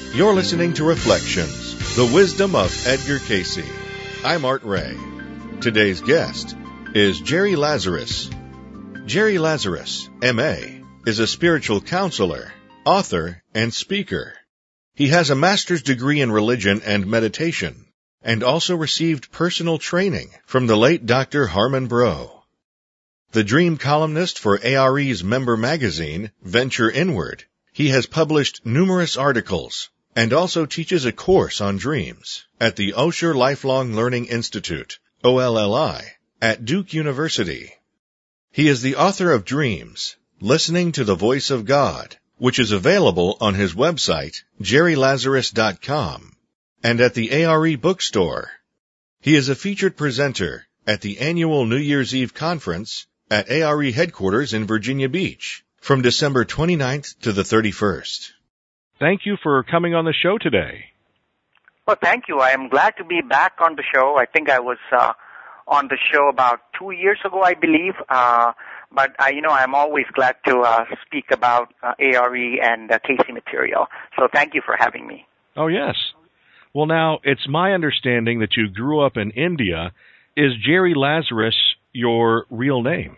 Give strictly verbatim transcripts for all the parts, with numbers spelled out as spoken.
You're listening to Reflections, the wisdom of Edgar Cayce. I'm Art Ray. Today's guest is Jerry Lazarus. Jerry Lazarus, M A, is a spiritual counselor, author, and speaker. He has a master's degree in religion and meditation, and also received personal training from the late Doctor Harmon Brough. The dream columnist for A R E's member magazine, Venture Inward, he has published numerous articles and also teaches a course on dreams at the Osher Lifelong Learning Institute, O L L I, at Duke University. He is the author of Dreams, Listening to the Voice of God, which is available on his website, jerry lazarus dot com, and at the A R E bookstore. He is a featured presenter at the annual New Year's Eve conference at A R E headquarters in Virginia Beach from December twenty-ninth to the thirty-first. Thank you for coming on the show today. Well, thank you. I am glad to be back on the show. I think I was uh, on the show about two years ago, I believe. Uh, but, I, you know, I'm always glad to uh, speak about uh, A R E and uh, Cayce material. So thank you for having me. Oh, yes. Well, now, it's my understanding that you grew up in India. Is Jerry Lazarus your real name?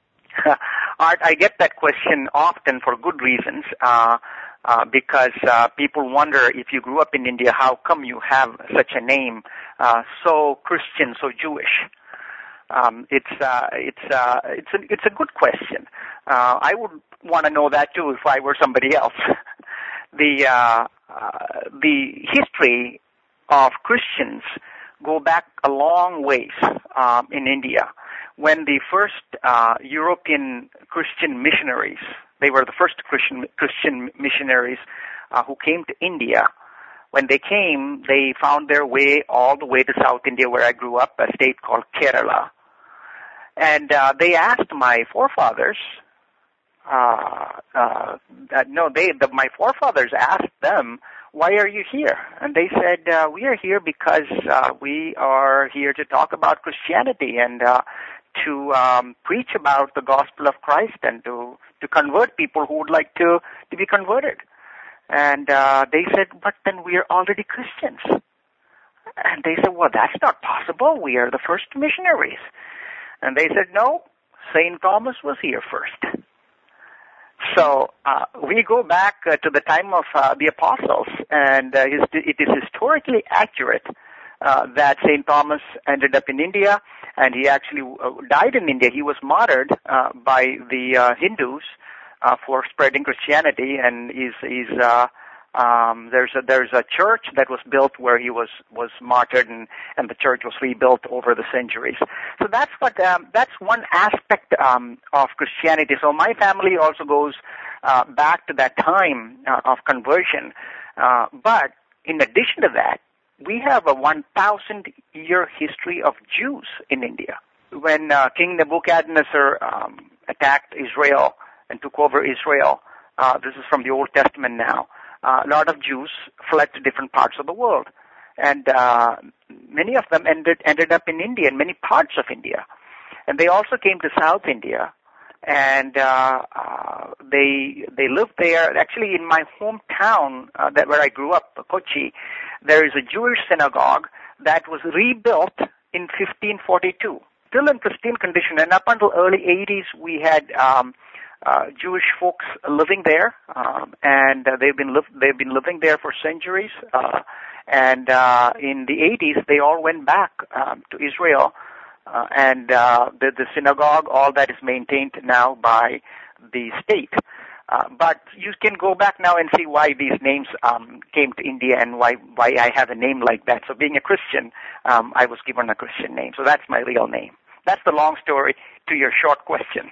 Art, I get that question often for good reasons. Uh Uh, because uh, people wonder, if you grew up in India, how come you have such a name, uh, so Christian, so Jewish? Um, it's uh, it's uh, it's a, it's a good question. Uh, I would want to know that too if I were somebody else. the uh, uh, the history of Christians go back a long ways um, in India. When the first uh, European Christian missionaries, they were the first Christian Christian missionaries uh, who came to India. When they came, they found their way all the way to South India, where I grew up, a state called Kerala. And uh, they asked my forefathers, uh, uh, uh, no, they, the, my forefathers asked them, why are you here? And they said, uh, we are here because uh, we are here to talk about Christianity and uh, to um, preach about the gospel of Christ and to, to convert people who would like to, to be converted. And uh, they said, but then we are already Christians. And they said, well, that's not possible. We are the first missionaries. And they said, no, Saint Thomas was here first. So uh, we go back uh, to the time of uh, the apostles, and uh, it is historically accurate uh, that Saint Thomas ended up in India, and he actually uh, died in India. He was martyred uh, by the uh, Hindus uh, for spreading Christianity, and he's, he's uh, um, there's a there's a church that was built where he was was martyred, and, and the church was rebuilt over the centuries. So that's what um, that's one aspect um, of Christianity. So my family also goes uh, back to that time uh, of conversion, uh, but in addition to that, we have a one thousand year history of Jews in India. When uh, King Nebuchadnezzar um, attacked Israel and took over Israel, uh, this is from the Old Testament now, uh, a lot of Jews fled to different parts of the world. And uh, many of them ended, ended up in India, in many parts of India. And they also came to South India, and uh, uh, they they lived there. Actually, in my hometown, uh, that where I grew up, Kochi, there is a Jewish synagogue that was rebuilt in fifteen forty-two, still in pristine condition. And up until early eighties, we had um, uh, Jewish folks living there, um, and uh, they've been li- they've been living there for centuries. Uh, and uh, in the eighties, they all went back um, to Israel, uh, and uh, the, the synagogue, all that is maintained now by the state. Uh, but you can go back now and see why these names um, came to India and why why I have a name like that. So being a Christian, um, I was given a Christian name. So that's my real name. That's the long story to your short question.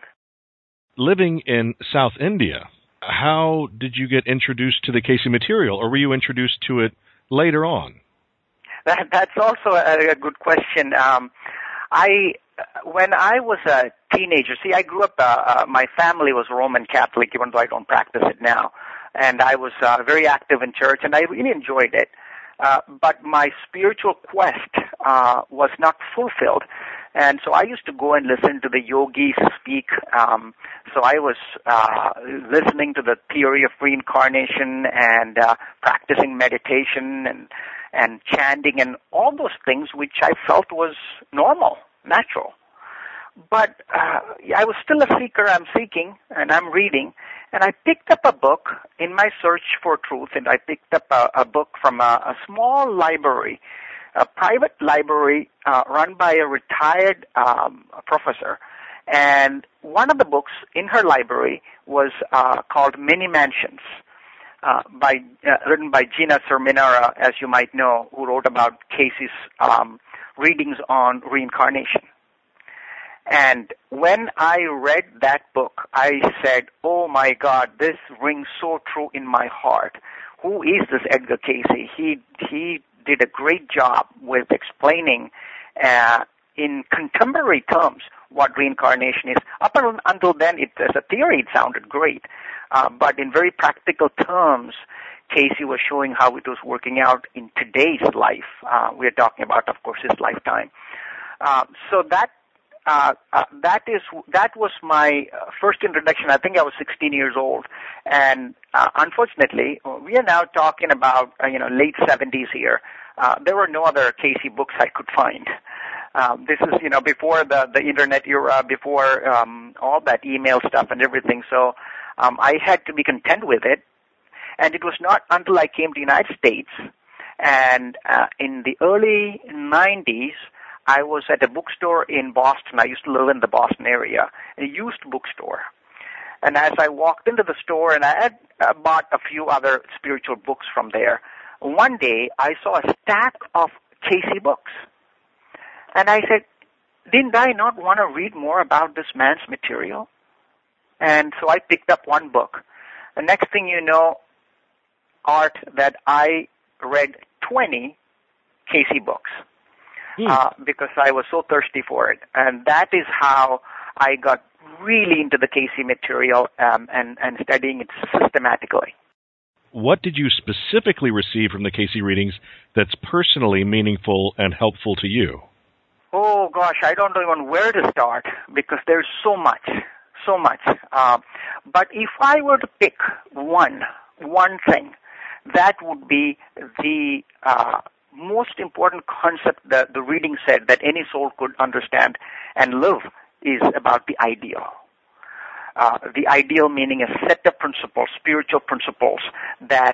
Living in South India, how did you get introduced to the Cayce material, or were you introduced to it later on? That, that's also a, a good question. Um, I When I was a teenager, see, I grew up, uh, uh, my family was Roman Catholic, even though I don't practice it now. And I was uh, very active in church, and I really enjoyed it. Uh, but my spiritual quest uh, was not fulfilled And so I used to go and listen to the yogis speak. Um, so I was uh, listening to the theory of reincarnation and uh, practicing meditation and and chanting and all those things, which I felt was normal, natural. But uh, I was still a seeker. I'm seeking, and I'm reading. And I picked up a book in my search for truth, and I picked up a, a book from a, a small library, a private library uh, run by a retired um, professor. And one of the books in her library was uh, called Many Mansions, uh, by uh, written by Gina Cerminara, as you might know, who wrote about Casey's um, readings on reincarnation. And when I read that book, I said, oh my God, this rings so true in my heart. Who is this Edgar Cayce? He he did a great job with explaining uh, in contemporary terms what reincarnation is. Up until then, it, as a theory, it sounded great. Uh, but in very practical terms, Cayce was showing how it was working out in today's life. Uh, we're talking about, of course, his lifetime. Uh, so that Uh, uh, that is that was my uh, first introduction. I think I was sixteen years old, and uh, unfortunately, we are now talking about uh, you know late seventies here. Uh, there were no other Cayce books I could find. Um, this is you know before the the internet era, before um, all that email stuff and everything. So um, I had to be content with it, and it was not until I came to the United States, and uh, in the early nineties. I was at a bookstore in Boston. I used to live in the Boston area, a used bookstore. And as I walked into the store, and I had uh, bought a few other spiritual books from there, one day I saw a stack of Cayce books. And I said, didn't I not want to read more about this man's material? And so I picked up one book. The next thing you know, Art, that I read twenty Cayce books. Uh, because I was so thirsty for it. And that is how I got really into the Cayce material um, and, and studying it systematically. What did you specifically receive from the Cayce readings that's personally meaningful and helpful to you? Oh, gosh, I don't know even where to start because there's so much, so much. Uh, but if I were to pick one, one thing, that would be the Uh, most important concept that the reading said that any soul could understand and live is about the ideal. Uh, the ideal meaning a set of principles, spiritual principles that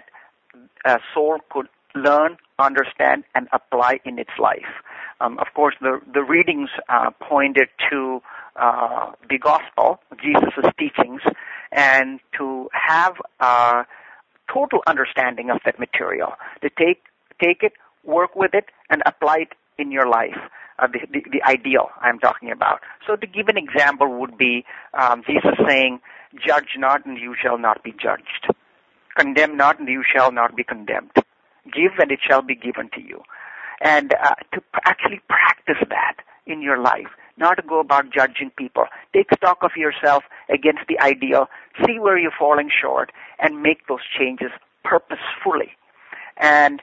a soul could learn, understand, and apply in its life. Um, of course, the, the readings uh, pointed to uh, the gospel, Jesus' teachings, and to have a total understanding of that material, to take take it, work with it, and apply it in your life, uh, the, the, the ideal I'm talking about. So to give an example would be um, Jesus saying, judge not and you shall not be judged. Condemn not and you shall not be condemned. Give and it shall be given to you. And uh, to actually practice that in your life, not to go about judging people. Take stock of yourself against the ideal, see where you're falling short, and make those changes purposefully. And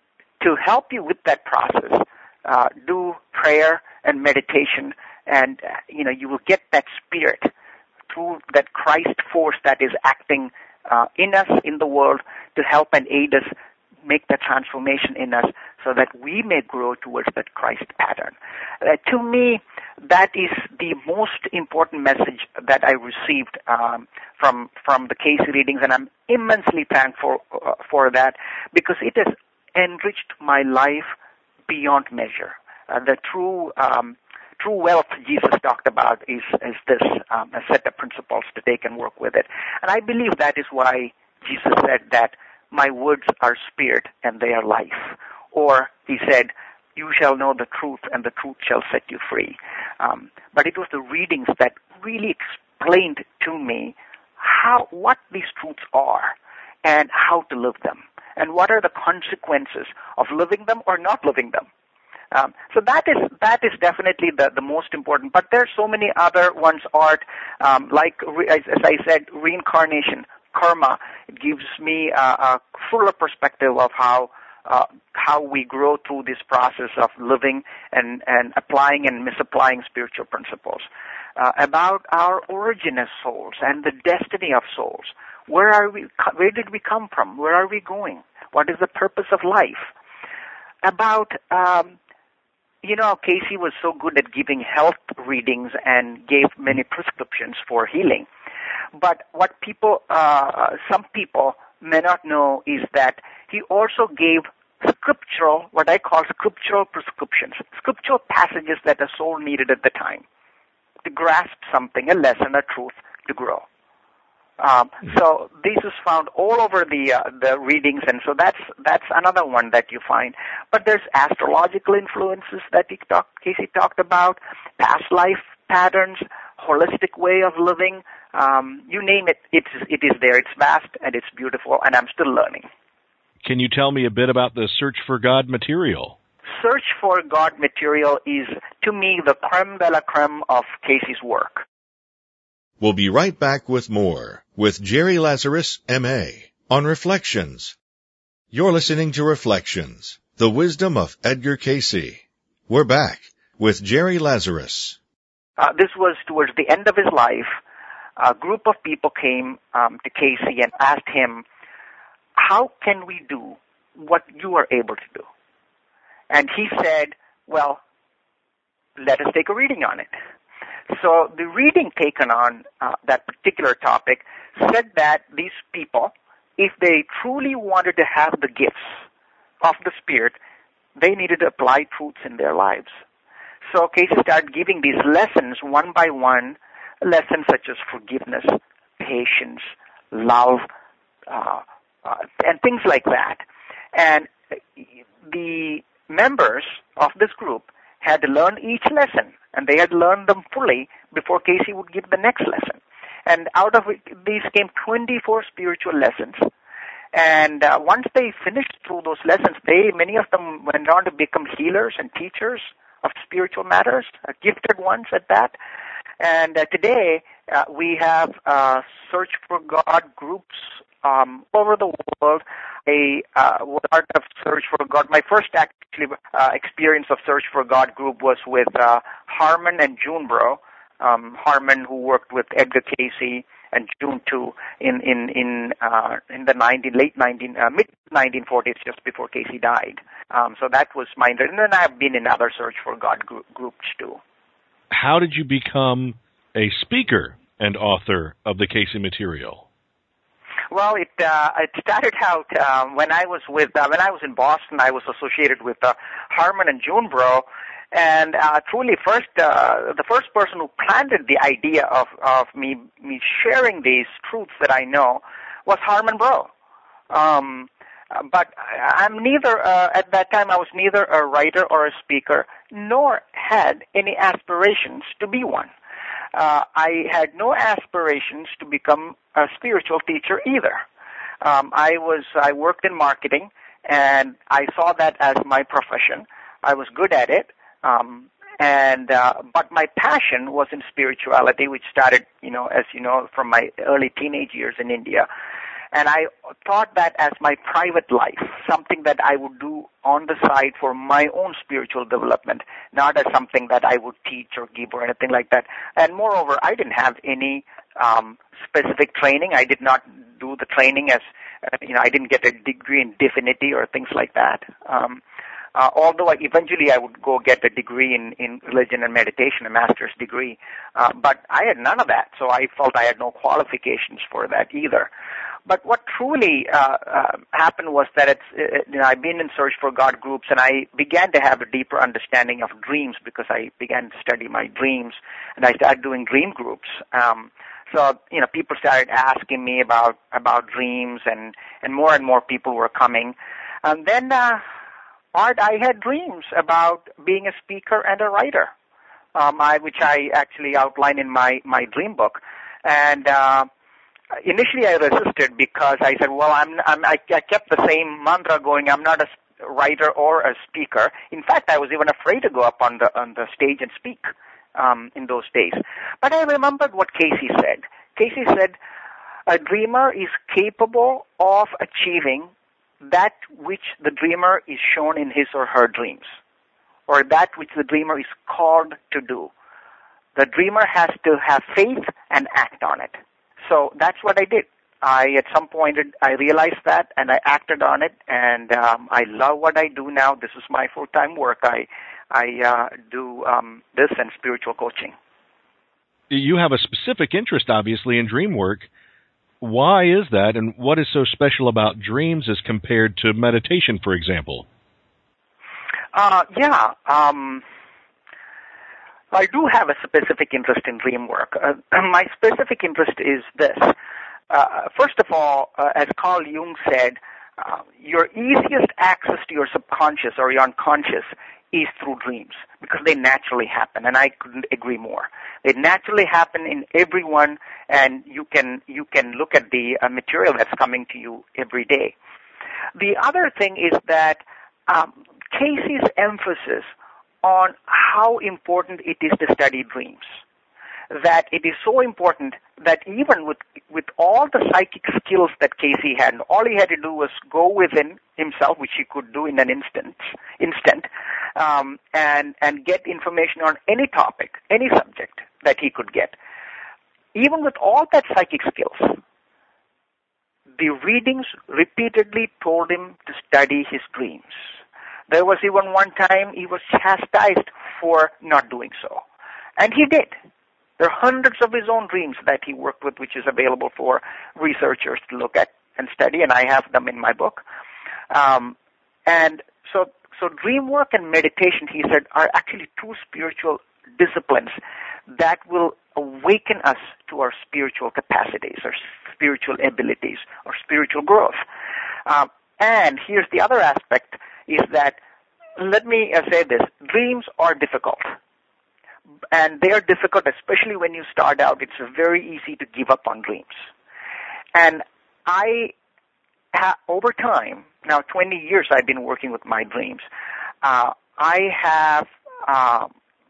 to help you with that process, uh, do prayer and meditation, and uh, you know you will get that spirit through that Christ force that is acting uh, in us, in the world, to help and aid us make that transformation in us, so that we may grow towards that Christ pattern. Uh, to me, that is the most important message that I received um, from from the Cayce readings, and I'm immensely thankful uh, for that because it has enriched my life beyond measure. Uh, the true um, true wealth Jesus talked about is, is this, um, a set of principles to take and work with it. And I believe that is why Jesus said that my words are spirit and they are life. Or he said, you shall know the truth and the truth shall set you free. Um, but it was the readings that really explained to me how what these truths are and how to live them. And what are the consequences of living them or not living them? Um, so that is that is definitely the, the most important. But there are so many other ones, Art, um, like, as, as I said, reincarnation, karma. It gives me a, a fuller perspective of how uh, how we grow through this process of living and, and applying and misapplying spiritual principles, uh, about our origin as souls and the destiny of souls. Where are we? Where did we come from? Where are we going? What is the purpose of life? About, um, you know, Casey was so good at giving health readings and gave many prescriptions for healing. But what people, uh, some people may not know is that he also gave scriptural, what I call scriptural prescriptions, scriptural passages that a soul needed at the time to grasp something, a lesson, a truth, to grow. Um, so this is found all over the uh, the readings, and so that's that's another one that you find. But there's astrological influences that he talk, Casey talked about, past life patterns, holistic way of living. Um, you name it, it's it is there. It's vast and it's beautiful, and I'm still learning. Can you tell me a bit about the Search for God material? Search for God material is, to me, the creme de la creme of Casey's work. We'll be right back with more with Jerry Lazarus, M A, on Reflections. You're listening to Reflections, the wisdom of Edgar Casey. We're back with Jerry Lazarus. Uh, this was towards the end of his life. A group of people came um, to Casey and asked him, how can we do what you are able to do? And he said, well, let us take a reading on it. So the reading taken on uh, that particular topic said that these people, if they truly wanted to have the gifts of the Spirit, they needed to apply truths in their lives. So Casey started giving these lessons one by one, lessons such as forgiveness, patience, love, uh, uh, and things like that. And the members of this group had to learn each lesson, and they had learned them fully before Casey would give the next lesson. And out of it, these came twenty-four spiritual lessons. And uh, once they finished through those lessons, they many of them went on to become healers and teachers of spiritual matters, uh, gifted ones at that. And uh, today, uh, we have uh, Search for God groups um, over the world. A uh, part of Search for God. My first actually uh, experience of Search for God group was with uh, Harmon and June Bro. Um, Harmon, who worked with Edgar Casey, and June too, in in in uh, in the nineteen late nineteen uh, mid nineteen forties, just before Casey died. Um, so that was my, and then I've been in other Search for God group, groups too. How did you become a speaker and author of the Casey material? Well, it uh, it started out uh, when I was with uh, when I was in Boston. I was associated with uh, Harmon and June Bro, and uh, truly, first uh, the first person who planted the idea of of me me sharing these truths that I know was Harmon Bro. Um, but I'm neither uh, at that time I was neither a writer or a speaker, nor had any aspirations to be one. Uh, I had no aspirations to become a spiritual teacher either. Um, I was I worked in marketing, and I saw that as my profession. I was good at it, um, and uh, but my passion was in spirituality, which started, you know, as you know, from my early teenage years in India. And I thought that as my private life, something that I would do on the side for my own spiritual development, not as something that I would teach or give or anything like that. And moreover, I didn't have any um, specific training. I did not do the training as, uh, you know, I didn't get a degree in divinity or things like that. Um, uh, although I, eventually I would go get a degree in, in religion and meditation, a master's degree. Uh, but I had none of that, so I felt I had no qualifications for that either. But what truly uh, uh, happened was that it's, it, you know, I've been in Search for God groups, and I began to have a deeper understanding of dreams because I began to study my dreams, and I started doing dream groups. Um, so, you know, people started asking me about about dreams, and, and more and more people were coming. And then, uh, Art, I had dreams about being a speaker and a writer, um, I, which I actually outline in my, my dream book. And uh, initially, I resisted because I said, "Well, I'm, I'm I, I kept the same mantra going. I'm not a writer or a speaker. In fact, I was even afraid to go up on the on the stage and speak um, in those days." But I remembered what Casey said. Casey said, "A dreamer is capable of achieving that which the dreamer is shown in his or her dreams, or that which the dreamer is called to do. The dreamer has to have faith and act on it. So that's what I did. I, at some point, I realized that, and I acted on it, and um, I love what I do now. This is my full-time work. I, I uh, do um, this and spiritual coaching. You have a specific interest, obviously, in dream work. Why is that, and what is so special about dreams as compared to meditation, for example? Uh, yeah, um, I do have a specific interest in dream work. Uh, my specific interest is this. Uh, first of all, uh, as Carl Jung said, uh, your easiest access to your subconscious or your unconscious is through dreams, because they naturally happen, and I couldn't agree more. They naturally happen in everyone, and you can you can look at the uh, material that's coming to you every day. The other thing is that um, Casey's emphasis on how important it is to study dreams, that it is so important that even with with all the psychic skills that Casey had, all he had to do was go within himself, which he could do in an instant, instant, um, and and get information on any topic, any subject that he could get. Even with all that psychic skills, the readings repeatedly told him to study his dreams. There was even one time he was chastised for not doing so, and he did. There are hundreds of his own dreams that he worked with, which is available for researchers to look at and study, and I have them in my book. Um, and so, so dream work and meditation, he said, are actually two spiritual disciplines that will awaken us to our spiritual capacities, our spiritual abilities, or spiritual growth. Um, and here's the other aspect, is that, let me uh, say this, dreams are difficult. And they are difficult, especially when you start out. It's very easy to give up on dreams. And I, ha- over time, now twenty years I've been working with my dreams, uh, I have uh,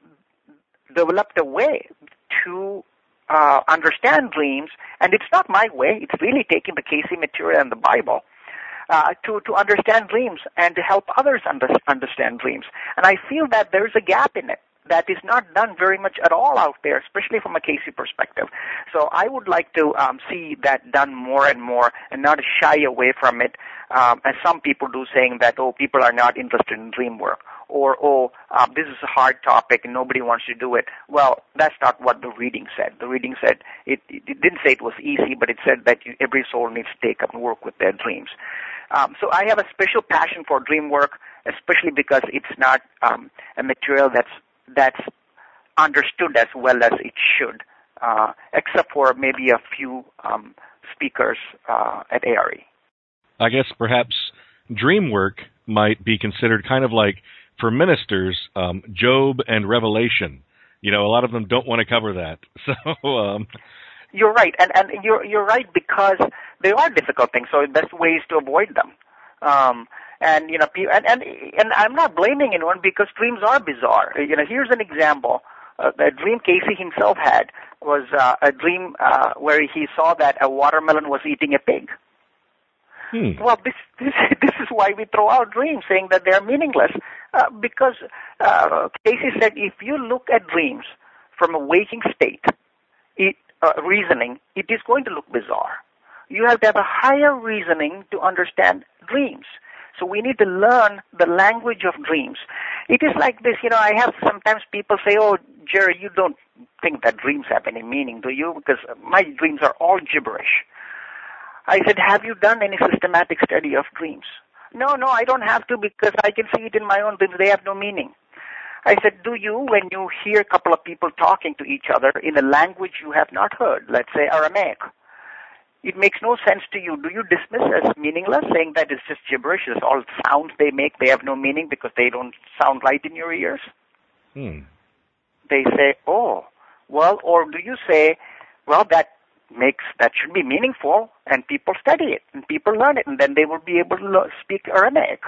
developed a way to uh, understand dreams, and it's not my way. It's really taking the Casey material and the Bible uh, to, to understand dreams and to help others under- understand dreams. And I feel that there's a gap in it that is not done very much at all out there, especially from a Casey perspective. So I would like to um, see that done more and more and not shy away from it, um, as some people do, saying that, oh, people are not interested in dream work, or, oh, um, this is a hard topic and nobody wants to do it. Well, that's not what the reading said. The reading said, it, it didn't say it was easy, but it said that you, every soul needs to take up and work with their dreams. Um, so I have a special passion for dream work, especially because it's not um, a material that's that's understood as well as it should, uh, except for maybe a few um, speakers uh, at A R E. I guess perhaps dream work might be considered kind of like, for ministers, um, Job and Revelation. You know, a lot of them don't want to cover that. So um, you're right, and and you're you're right, because they are difficult things. So the best way is to avoid them. Um, And, you know, and, and, and I'm not blaming anyone, because dreams are bizarre. You know, here's an example. Uh, the dream Casey himself had was uh, a dream uh, where he saw that a watermelon was eating a pig. Hmm. Well, this, this this is why we throw out dreams, saying that they're meaningless. Uh, because uh, Casey said, if you look at dreams from a waking state, it, uh, reasoning, it is going to look bizarre. You have to have a higher reasoning to understand dreams. So we need to learn the language of dreams. It is like this, you know, I have sometimes people say, oh, Jerry, you don't think that dreams have any meaning, do you? Because my dreams are all gibberish. I said, have you done any systematic study of dreams? No, no, I don't have to, because I can see it in my own dreams. They have no meaning. I said, do you, when you hear a couple of people talking to each other in a language you have not heard, let's say Aramaic, it makes no sense to you, do you dismiss as meaningless, saying that it's just gibberish, it's all sounds they make, they have no meaning because they don't sound right in your ears? Hmm. They say, oh, well, or do you say, well, that makes, that should be meaningful, and people study it, and people learn it, and then they will be able to lo- speak Aramaic.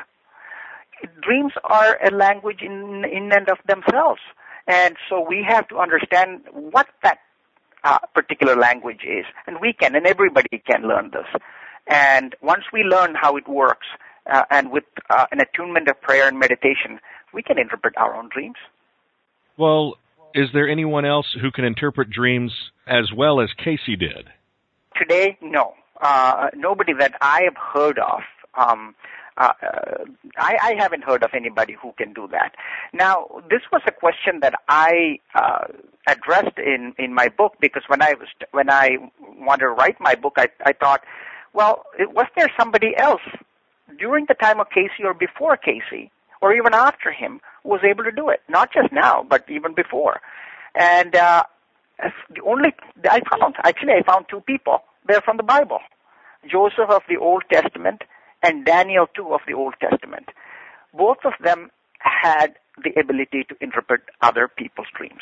Dreams are a language in, in and of themselves, and so we have to understand what that Uh, particular language is, and we can, and everybody can learn this. And once we learn how it works, uh, and with uh, an attunement of prayer and meditation, we can interpret our own dreams. Well, is there anyone else who can interpret dreams as well as Casey did? Today, no. Uh, nobody that I have heard of. Um, uh, I, I haven't heard of anybody who can do that. Now, this was a question that I uh, addressed in, in my book, because when I was when I wanted to write my book, I, I thought, well, was there somebody else during the time of Casey or before Casey, or even after him, who was able to do it? Not just now, but even before. And uh, the only I found, actually, I found two people. They're from the Bible: Joseph of the Old Testament and Daniel too of the Old Testament. Both of them had the ability to interpret other people's dreams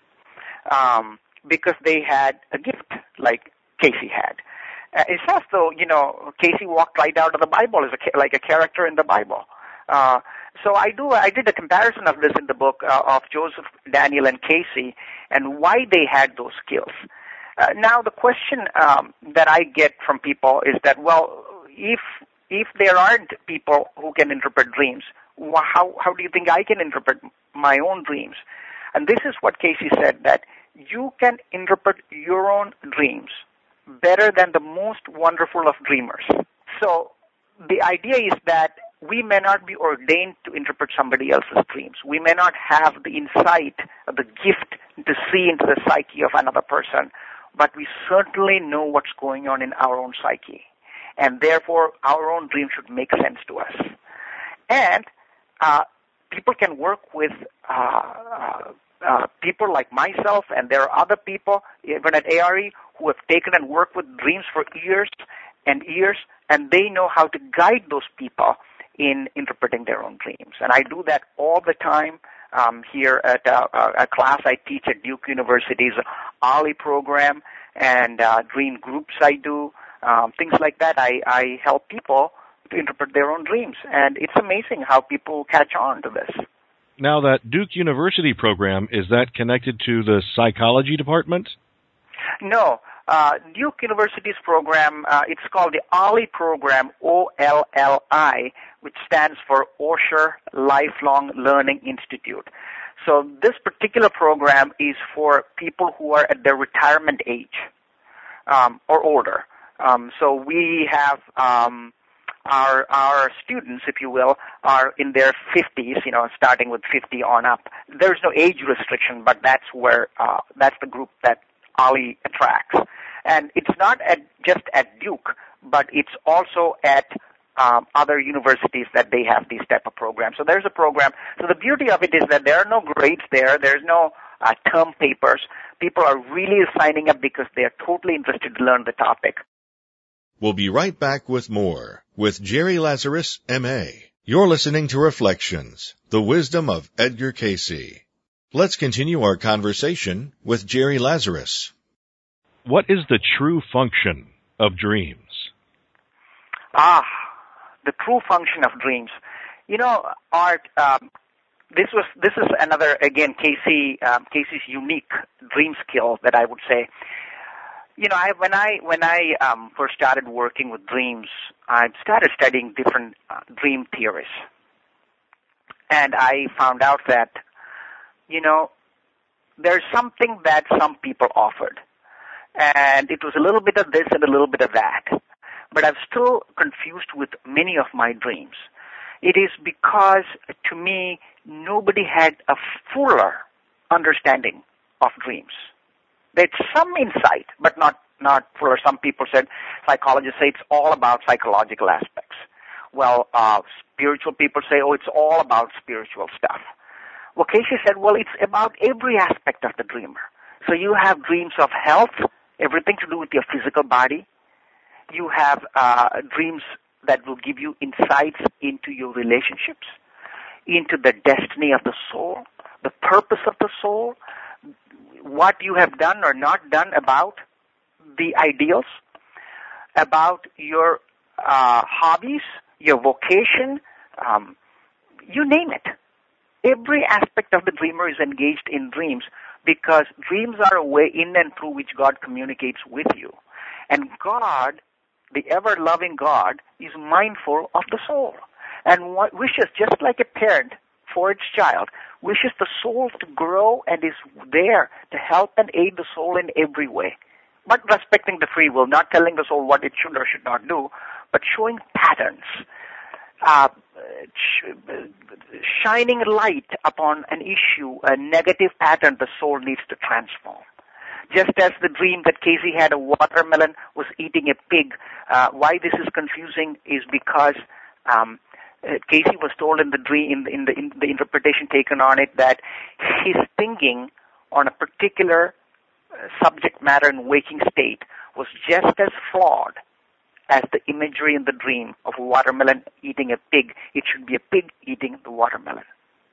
um, because they had a gift like Casey had. Uh, it's as though, you know, Casey walked right out of the Bible as a, like a character in the Bible. Uh, so I do. I did a comparison of this in the book uh, of Joseph, Daniel, and Casey, and why they had those skills. Uh, now, the question um, that I get from people is that, well, if if there aren't people who can interpret dreams, how how do you think I can interpret my own dreams? And this is what Casey said, that you can interpret your own dreams better than the most wonderful of dreamers. So the idea is that we may not be ordained to interpret somebody else's dreams. We may not have the insight, the gift to see into the psyche of another person, but we certainly know what's going on in our own psyche. And therefore, our own dream should make sense to us. And uh, people can work with uh, uh, uh, people like myself, and there are other people, even at A R E, who have taken and worked with dreams for years and years, and they know how to guide those people in interpreting their own dreams. And I do that all the time um, here at uh, a class I teach at Duke University's OLLI program, and uh, dream groups I do, um, things like that. I, I help people to interpret their own dreams, and it's amazing how people catch on to this. Now, that Duke University program, is that connected to the psychology department? No. Uh, Duke University's program, uh, it's called the OLLI program, O L L I, which stands for Osher Lifelong Learning Institute. So this particular program is for people who are at their retirement age um, or older. Um, so we have um, our our students, if you will, are in their fifties, you know, starting with fifty on up. There's no age restriction, but that's where uh, that's the group that OLLI attracts. And it's not at, just at Duke, but it's also at um, other universities that they have these type of programs. So there's a program. So the beauty of it is that there are no grades there. There's no uh, term papers. People are really signing up because they are totally interested to learn the topic. We'll be right back with more with Jerry Lazarus, M A. You're listening to Reflections, the Wisdom of Edgar Casey. Let's continue our conversation with Jerry Lazarus. What is the true function of dreams? Ah, the true function of dreams. You know, Art, um, this was this is another, again, Casey um, Casey's unique dream skill that I would say. You know, I, when I when I um, first started working with dreams, I started studying different uh, dream theories, and I found out that, you know, there's something that some people offered. And it was a little bit of this and a little bit of that. But I'm still confused with many of my dreams. It is because, to me, nobody had a fuller understanding of dreams. There's some insight, but not, not fuller. Some people said, psychologists say it's all about psychological aspects. Well, uh, spiritual people say, oh, it's all about spiritual stuff. Well, Casey said, well, it's about every aspect of the dreamer. So you have dreams of health, everything to do with your physical body. You have uh, dreams that will give you insights into your relationships, into the destiny of the soul, the purpose of the soul, what you have done or not done about the ideals, about your uh, hobbies, your vocation, um, you name it. Every aspect of the dreamer is engaged in dreams, because dreams are a way in and through which God communicates with you. And God, the ever-loving God, is mindful of the soul. and what wishes, just like a parent for its child, wishes the soul to grow and is there to help and aid the soul in every way. But respecting the free will, not telling the soul what it should or should not do, but showing patterns, uh, sh- shining light upon an issue, a negative pattern the soul needs to transform. Just as the dream that Casey had, a watermelon was eating a pig. Uh, why this is confusing is because um, uh, Casey was told in the dream, in the, in the in the interpretation taken on it, that his thinking on a particular uh, subject matter in waking state was just as flawed as the imagery in the dream of a watermelon eating a pig. It should be a pig eating the watermelon.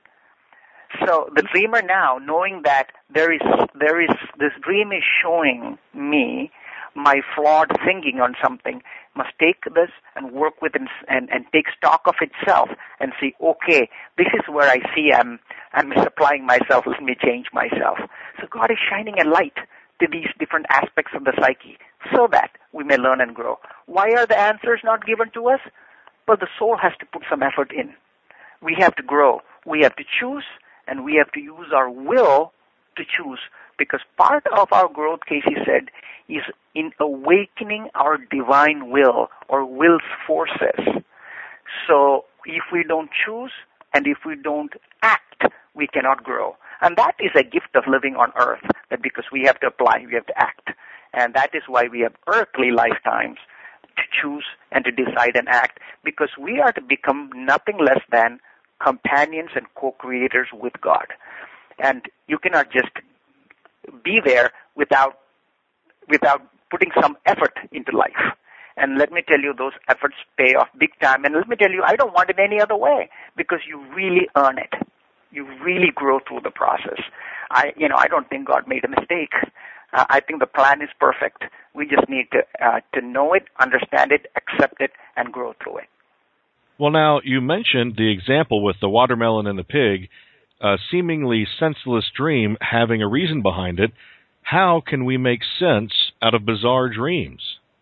So the dreamer now, knowing that there is, there is, this dream is showing me my flawed thinking on something, must take this and work with it and, and take stock of itself and see, okay, this is where I see I'm, I'm misapplying myself, let me change myself. So God is shining a light to these different aspects of the psyche so that we may learn and grow. Why are the answers not given to us? Well, the soul has to put some effort in. We have to grow. We have to choose. And we have to use our will to choose, because part of our growth, Casey said, is in awakening our divine will or will's forces. So if we don't choose and if we don't act, we cannot grow. And that is a gift of living on earth, that because we have to apply, we have to act. And that is why we have earthly lifetimes to choose and to decide and act, because we are to become nothing less than companions and co-creators with God. And you cannot just be there without without putting some effort into life. And let me tell you, those efforts pay off big time. And let me tell you, I don't want it any other way, because you really earn it. You really grow through the process. I, you know, I don't think God made a mistake. Uh, I think the plan is perfect. We just need to uh, to know it, understand it, accept it, and grow through it. Well, now, you mentioned the example with the watermelon and the pig, a seemingly senseless dream having a reason behind it. How can we make sense out of bizarre dreams?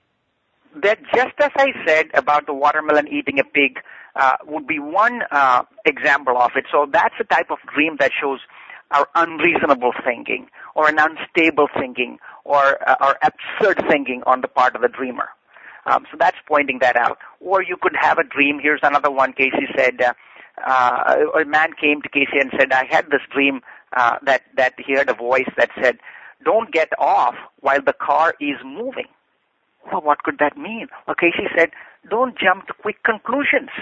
That, just as I said about the watermelon eating a pig, uh, would be one uh, example of it. So that's a type of dream that shows our unreasonable thinking or an unstable thinking or, uh, or absurd thinking on the part of the dreamer. Um, so that's pointing that out. Or you could have a dream. Here's another one. Casey said, uh, uh, a man came to Casey and said, I had this dream uh, that, that he heard a voice that said, don't get off while the car is moving. Well, what could that mean? Well, Casey said, don't jump to quick conclusions.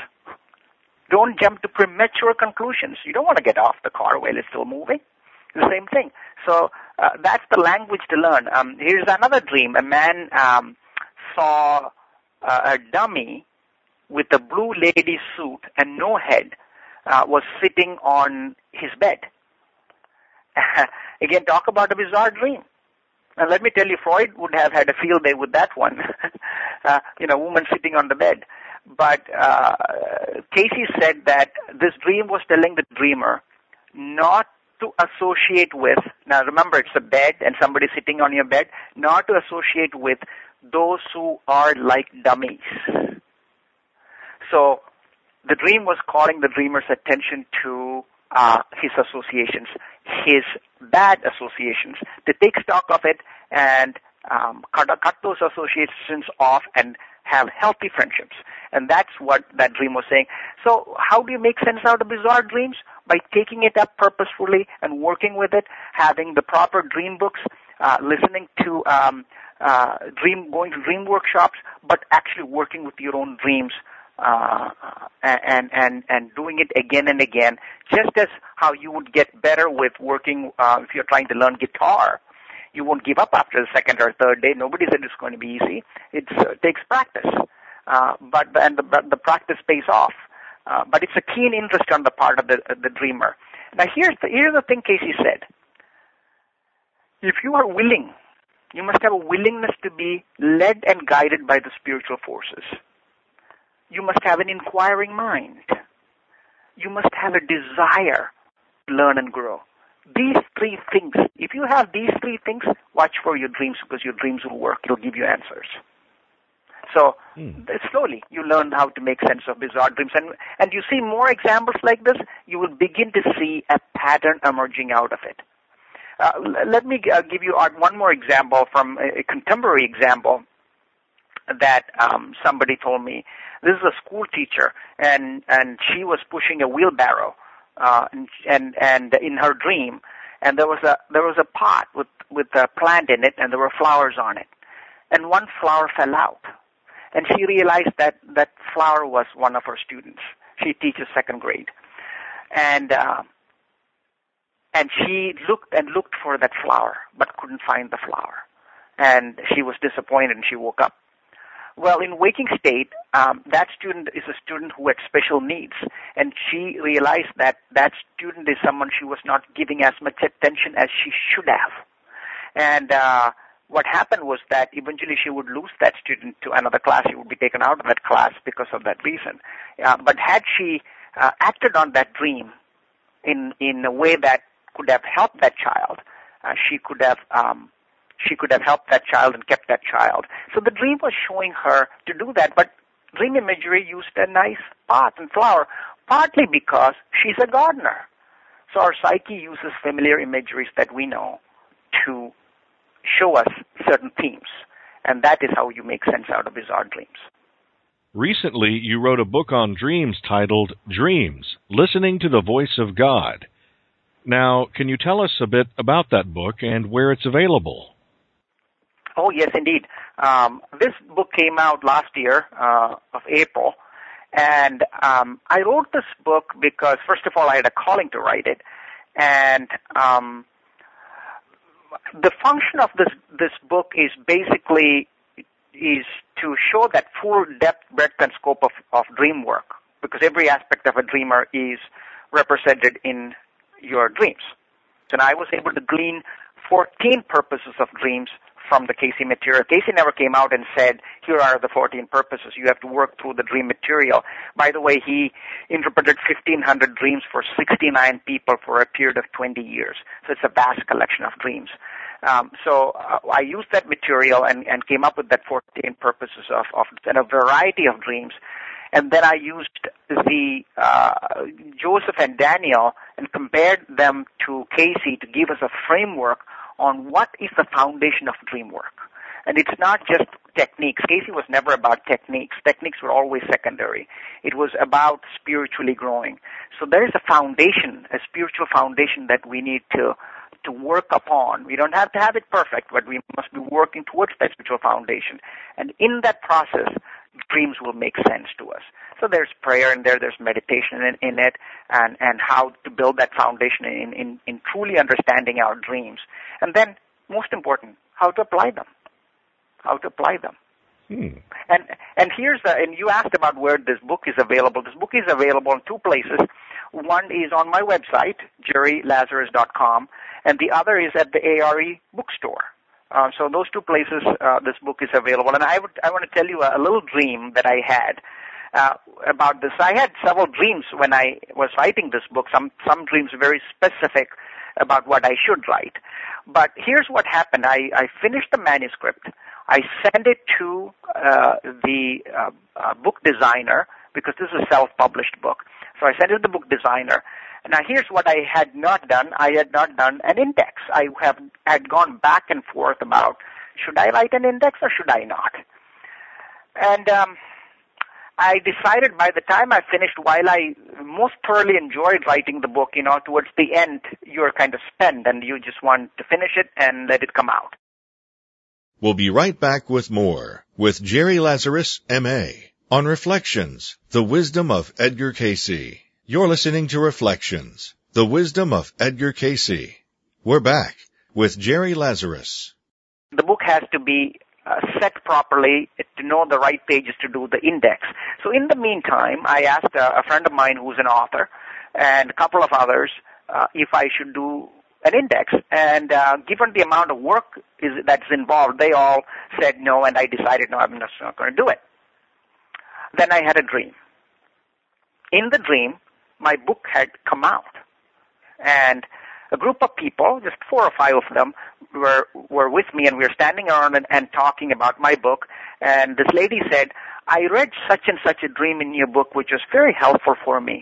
Don't jump to premature conclusions. You don't want to get off the car while it's still moving. The same thing. So uh, that's the language to learn. Um, here's another dream. A man um, saw uh, a dummy with a blue lady suit and no head uh, was sitting on his bed. Again, talk about a bizarre dream. And let me tell you, Freud would have had a field day with that one. uh, you know, woman sitting on the bed. But uh, Casey said that this dream was telling the dreamer not to associate with, now remember it's a bed and somebody sitting on your bed, not to associate with those who are like dummies. So the dream was calling the dreamer's attention to uh, his associations, his bad associations, to take stock of it and um, cut, cut those associations off and have healthy friendships. And that's what that dream was saying. So how do you make sense out of bizarre dreams? By taking it up purposefully and working with it, having the proper dream books, uh, listening to um, uh, dream, going to dream workshops, but actually working with your own dreams uh, and and and doing it again and again. Just as how you would get better with working uh, if you're trying to learn guitar. You won't give up after the second or third day. Nobody said it's going to be easy. It uh, takes practice, uh, but and the, the practice pays off. Uh, but it's a keen interest on the part of the, uh, the dreamer. Now here's the, here's the thing Casey said. If you are willing, you must have a willingness to be led and guided by the spiritual forces. You must have an inquiring mind. You must have a desire to learn and grow. These three things, if you have these three things, watch for your dreams, because your dreams will work. It'll give you answers. So hmm. slowly you learn how to make sense of bizarre dreams. And, and you see more examples like this, you will begin to see a pattern emerging out of it. Uh, let me uh, give you uh, one more example from a, a contemporary example that um, somebody told me. This is a school teacher, and, and she was pushing a wheelbarrow, uh, and, and and in her dream, and there was a there was a pot with with a plant in it, and there were flowers on it, and one flower fell out, and she realized that that flower was one of her students. She teaches second grade, and uh, and she looked and looked for that flower, but couldn't find the flower, and she was disappointed, and she woke up. Well, in waking state, um, that student is a student who had special needs, and she realized that that student is someone she was not giving as much attention as she should have. And uh, what happened was that eventually she would lose that student to another class. She would be taken out of that class because of that reason. Uh, but had she uh, acted on that dream in in a way that could have helped that child, uh, she could have um, she could have helped that child and kept that child. So the dream was showing her to do that, but dream imagery used a nice pot and flower, partly because she's a gardener. So our psyche uses familiar imageries that we know to show us certain themes, and that is how you make sense out of bizarre dreams. Recently, you wrote a book on dreams titled Dreams, Listening to the Voice of God. Now, can you tell us a bit about that book and where it's available? Oh, yes, indeed. Um, this book came out last year uh, of April, and um, I wrote this book because, first of all, I had a calling to write it, and um, the function of this this book is basically is to show that full depth, breadth, and scope of, of dream work, because every aspect of a dreamer is represented in your dreams. And I was able to glean fourteen purposes of dreams from the Casey material. Casey never came out and said, here are the fourteen purposes. You have to work through the dream material. By the way, he interpreted fifteen hundred dreams for sixty-nine people for a period of twenty years. So it's a vast collection of dreams. Um, so uh, I used that material and, and came up with that fourteen purposes of, of and a variety of dreams. And then I used the uh, Joseph and Daniel and compared them to Casey to give us a framework on what is the foundation of dream work. And it's not just techniques. Casey was never about techniques. Techniques were always secondary. It was about spiritually growing. So there is a foundation, a spiritual foundation that we need to to work upon. We don't have to have it perfect, but we must be working towards that spiritual foundation. And in that process, dreams will make sense to us. So there's prayer in there, there's meditation in, in it, and, and how to build that foundation in, in, in truly understanding our dreams. And then, most important, how to apply them. How to apply them. Hmm. And and here's the, and you asked about where this book is available. This book is available in two places. One is on my website, jerry lazarus dot com, and the other is at the A R E bookstore. Uh, so those two places, uh, this book is available. And I would, I want to tell you a, a little dream that I had uh, about this. I had several dreams when I was writing this book. Some some dreams very specific about what I should write. But here's what happened. I, I finished the manuscript. I sent it to uh, the uh, uh, book designer, because this is a self-published book. So I sent it to the book designer. Now, here's what I had not done. I had not done an index. I have had gone back and forth about, should I write an index or should I not? And um, I decided by the time I finished, while I most thoroughly enjoyed writing the book, you know, towards the end, you're kind of spent and you just want to finish it and let it come out. We'll be right back with more with Jerry Lazarus, M A, on Reflections, the Wisdom of Edgar Casey. You're listening to Reflections, the Wisdom of Edgar Casey. We're back with Jerry Lazarus. The book has to be uh, set properly to know the right pages to do the index. So in the meantime, I asked a, a friend of mine who's an author and a couple of others uh, if I should do an index. And uh, given the amount of work is, that's involved, they all said no, and I decided, no, I'm just not going to do it. Then I had a dream. In the dream, my book had come out. And a group of people, just four or five of them, were were with me, and we were standing around and, and talking about my book. And this lady said, I read such and such a dream in your book, which was very helpful for me.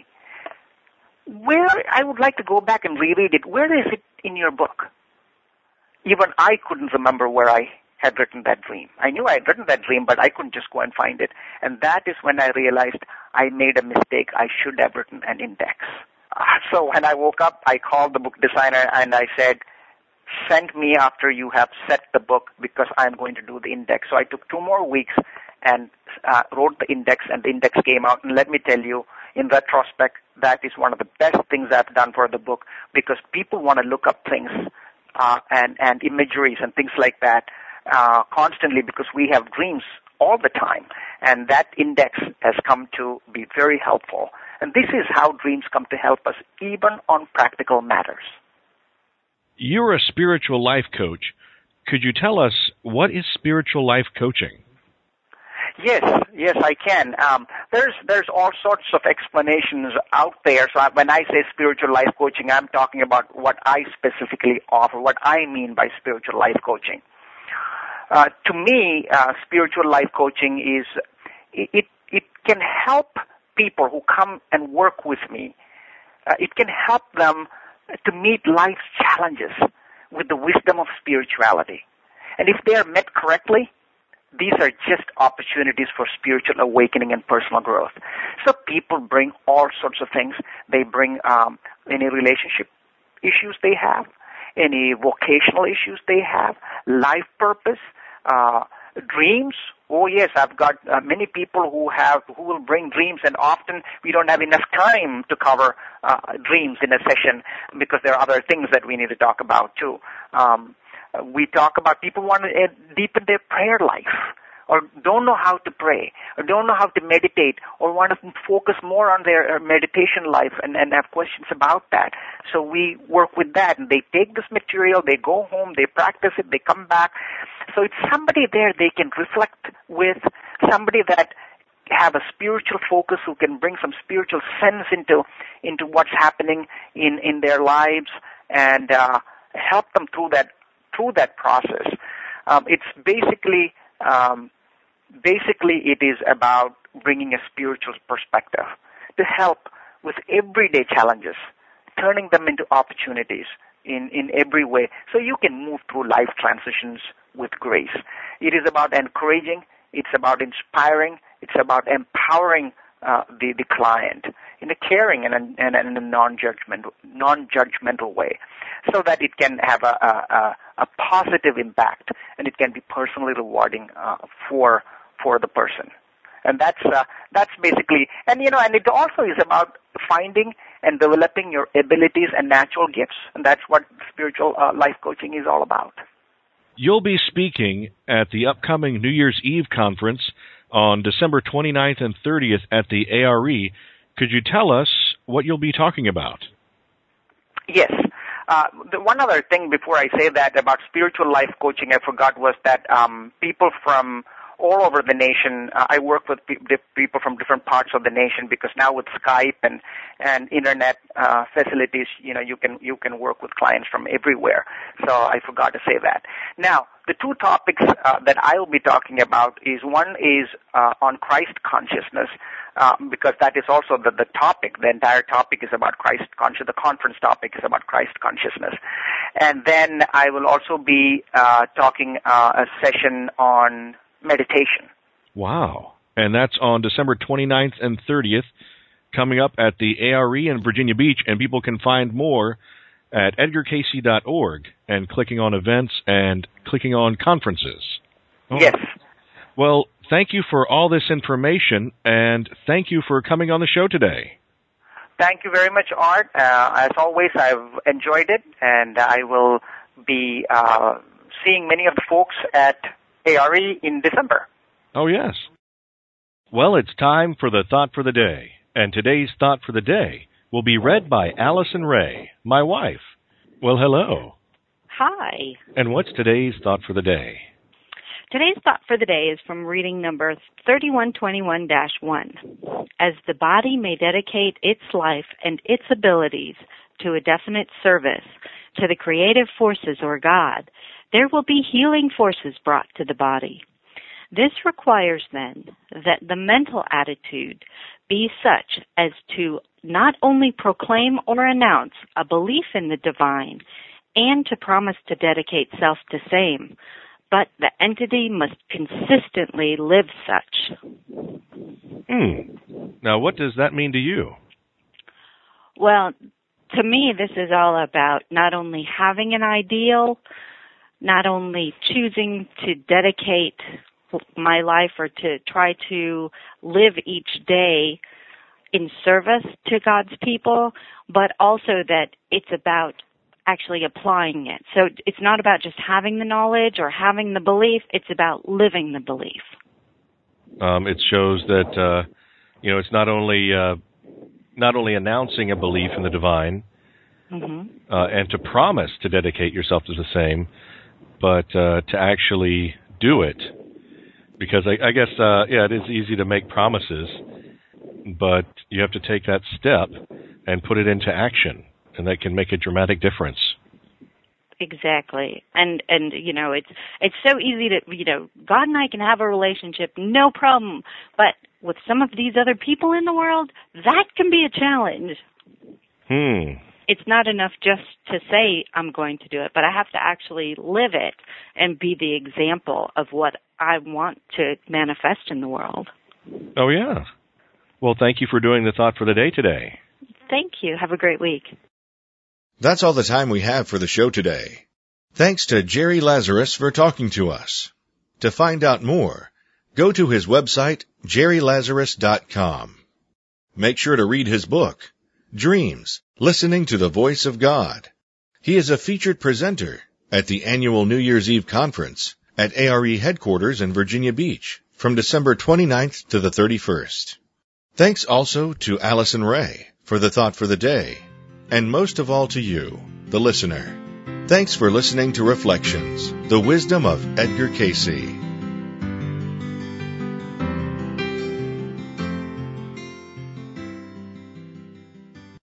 Where, I would like to go back and reread it. Where is it in your book? Even I couldn't remember where I had written that dream. I knew I had written that dream, but I couldn't just go and find it. And that is when I realized I made a mistake. I should have written an index. Uh, so when I woke up, I called the book designer and I said, send me after you have set the book because I'm going to do the index. So I took two more weeks and uh, wrote the index, and the index came out. And let me tell you, in retrospect, that is one of the best things I've done for the book, because people want to look up things uh, and, and imageries and things like that uh, constantly, because we have dreams all the time. And that index has come to be very helpful. And this is how dreams come to help us, even on practical matters. You're a spiritual life coach. Could you tell us, what is spiritual life coaching? Yes, yes, I can. Um, there's there's all sorts of explanations out there. So I, when I say spiritual life coaching, I'm talking about what I specifically offer, what I mean by spiritual life coaching. Uh, to me, uh, spiritual life coaching is, it, it can help people who come and work with me. Uh, it can help them to meet life's challenges with the wisdom of spirituality. And if they are met correctly, these are just opportunities for spiritual awakening and personal growth. So people bring all sorts of things. They bring um, any relationship issues they have, any vocational issues they have, life purpose, uh, dreams. Oh yes, I've got uh, many people who have who will bring dreams, and often we don't have enough time to cover uh, dreams in a session because there are other things that we need to talk about too. Um, we talk about people who want to uh, deepen their prayer life, or don't know how to pray, or don't know how to meditate, or want to focus more on their meditation life and, and have questions about that. So we work with that, and they take this material, they go home, they practice it, they come back. So it's somebody there they can reflect with, somebody that have a spiritual focus, who can bring some spiritual sense into into what's happening in, in their lives, and uh, help them through that through that process. Um, it's basically um, basically it is about bringing a spiritual perspective to help with everyday challenges, turning them into opportunities in, in every way, so you can move through life transitions with grace. It is about encouraging, it's about inspiring, it's about empowering uh, the, the client in a caring and a, and a non-judgmental, non-judgmental way, so that it can have a, a, a positive impact, and it can be personally rewarding uh, for for the person. And that's uh, that's basically, and you know, and it also is about finding and developing your abilities and natural gifts, and that's what spiritual uh, life coaching is all about. You'll be speaking at the upcoming New Year's Eve conference on December twenty-ninth and thirtieth at the A R E. Could you tell us what you'll be talking about? Yes. Uh, the one other thing before I say that about spiritual life coaching I forgot was that um, people from all over the nation, uh, I work with pe- people from different parts of the nation, because now with Skype and, and internet uh, facilities, you know, you can you can work with clients from everywhere. So I forgot to say that. Now, the two topics uh, that I will be talking about is, one is uh, on Christ consciousness, uh, because that is also the, the topic. The entire topic is about Christ consciousness. The conference topic is about Christ consciousness. And then I will also be uh, talking uh, a session on meditation. Wow. And that's on December twenty-ninth and thirtieth, coming up at the A R E in Virginia Beach, and people can find more at edgar casey dot org and clicking on events and clicking on conferences. Oh. Yes. Well, thank you for all this information, and thank you for coming on the show today. Thank you very much, Art. Uh, as always, I've enjoyed it, and I will be uh, seeing many of the folks at A R E in December. Oh, yes. Well, it's time for the Thought for the Day, and today's Thought for the Day will be read by Allison Ray, my wife. Well, hello. Hi. And what's today's Thought for the Day? Today's Thought for the Day is from reading number thirty-one twenty-one dash one. As the body may dedicate its life and its abilities to a definite service to the creative forces or God, there will be healing forces brought to the body. This requires then that the mental attitude be such as to not only proclaim or announce a belief in the divine and to promise to dedicate self to same, but the entity must consistently live such. Hmm. Now, what does that mean to you? Well, to me, this is all about not only having an ideal, not only choosing to dedicate my life or to try to live each day in service to God's people, but also that it's about actually applying it. So it's not about just having the knowledge or having the belief, it's about living the belief. Um, it shows that, uh, you know, it's not only uh, not only announcing a belief in the divine, mm-hmm. uh, and to promise to dedicate yourself to the same, but uh, to actually do it. Because I, I guess, uh, yeah, it is easy to make promises, but you have to take that step and put it into action, and that can make a dramatic difference. Exactly. And, and you know, it's it's so easy to, you know, God and I can have a relationship, no problem, but with some of these other people in the world, that can be a challenge. Hmm. It's not enough just to say I'm going to do it, but I have to actually live it and be the example of what I want to manifest in the world. Oh, yeah. Well, thank you for doing the Thought for the Day today. Thank you. Have a great week. That's all the time we have for the show today. Thanks to Jerry Lazarus for talking to us. To find out more, go to his website, jerry lazarus dot com. Make sure to read his book, Dreams, Listening to the Voice of God. He is a featured presenter at the annual New Year's Eve conference at A R E headquarters in Virginia Beach from December twenty-ninth to the thirty-first. Thanks also to Allison Ray for the Thought for the Day, and most of all to you, the listener. Thanks for listening to Reflections, the Wisdom of Edgar Cayce.